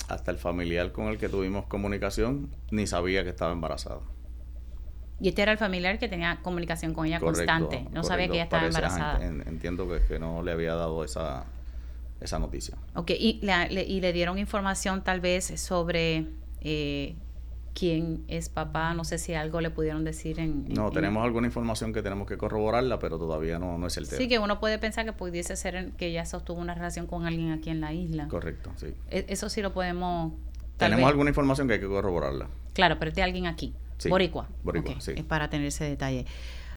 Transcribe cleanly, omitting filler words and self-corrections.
hasta el familiar con el que tuvimos comunicación ni sabía que estaba embarazada. Y este era el familiar que tenía comunicación con ella constante. No sabía que ella estaba embarazada. Entiendo que no le había dado esa noticia. Ok, y le dieron información tal vez sobre quién es papá. No sé si algo le pudieron decir No, tenemos alguna información que tenemos que corroborarla, pero todavía no es certero. Sí, que uno puede pensar que pudiese ser que ella sostuvo una relación con alguien aquí en la isla. Correcto, sí. Eso sí lo podemos... Tenemos alguna información que hay que corroborarla. Claro, pero este alguien aquí. Sí, Boricua. Boricua, Okay. sí. Es para tener ese detalle.